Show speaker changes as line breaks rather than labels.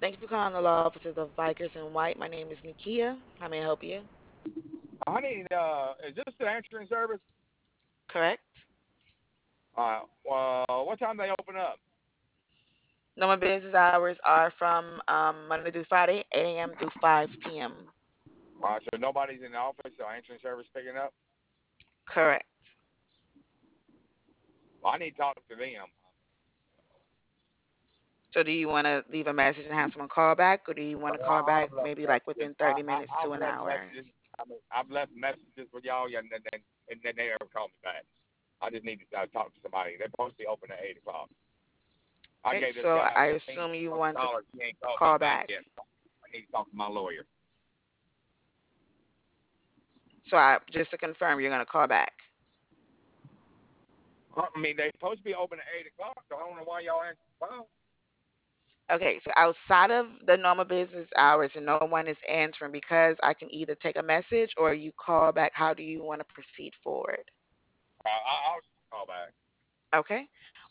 Thank you for calling the law offices of Vikers in White. My name is Nikia. How may I help you?
I need, is this the answering service?
Correct.
What time they open up?
Normal business hours are from Monday through Friday, 8 a.m. through 5 p.m.
So nobody's in the office, so answering service picking up?
Correct.
Well, I need to talk to them.
So do you want to leave a message and have someone call back, or do you want to call back
I've left
maybe like
messages.
within 30 minutes to
I've
an
left
hour?
messages. I mean, I've left messages with y'all, and then they never call me back. I just need to talk to somebody. They're supposed to be open at 8 o'clock. I
Okay,
gave this
so
guy
I assume you want to
$15,000. He ain't called me
call
back
back.
yet. I need to talk to my lawyer.
So I just to confirm, you're going to call back.
I mean, they're supposed to be open at 8 o'clock, so I don't know why y'all answer the phone.
Okay, so outside of the normal business hours and no one is answering because I can either take a message or you call back. How do you want to proceed forward?
I'll call back.
Okay.